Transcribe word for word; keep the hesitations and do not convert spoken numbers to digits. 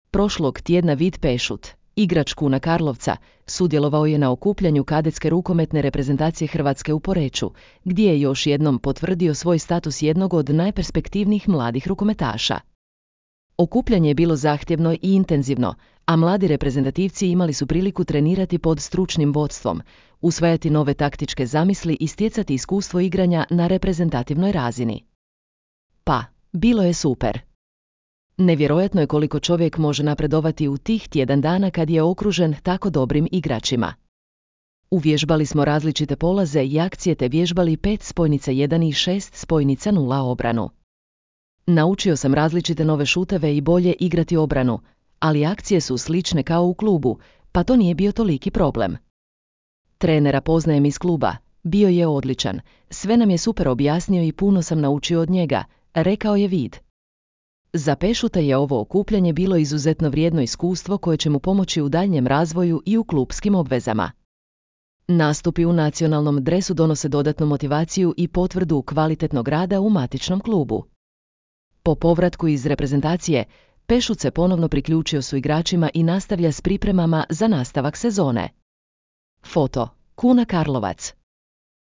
Prošlog tjedna Vid Pešut, igrač Kuna Karlovca, sudjelovao je na okupljanju kadetske rukometne reprezentacije Hrvatske u Poreču, gdje je još jednom potvrdio svoj status jednog od najperspektivnijih mladih rukometaša. Okupljanje je bilo zahtjevno i intenzivno, a mladi reprezentativci imali su priliku trenirati pod stručnim vodstvom, usvajati nove taktičke zamisli i stjecati iskustvo igranja na reprezentativnoj razini. Pa, bilo je super. Nevjerojatno je koliko čovjek može napredovati u tih tjedan dana kad je okružen tako dobrim igračima. Uvježbali smo različite polaze i akcije te vježbali pet spojnica jedan i šest spojnica nula obranu. Naučio sam različite nove šuteve i bolje igrati obranu, ali akcije su slične kao u klubu, pa to nije bio toliki problem. Trenera poznajem iz kluba, bio je odličan, sve nam je super objasnio i puno sam naučio od njega, rekao je Vid. Za Pešuta je ovo okupljanje bilo izuzetno vrijedno iskustvo koje će mu pomoći u daljnjem razvoju i u klupskim obvezama. Nastupi u nacionalnom dresu donose dodatnu motivaciju i potvrdu kvalitetnog rada u matičnom klubu. Po povratku iz reprezentacije, Pešut se ponovno priključio su igračima i nastavlja s pripremama za nastavak sezone. Foto: Kuna Karlovac.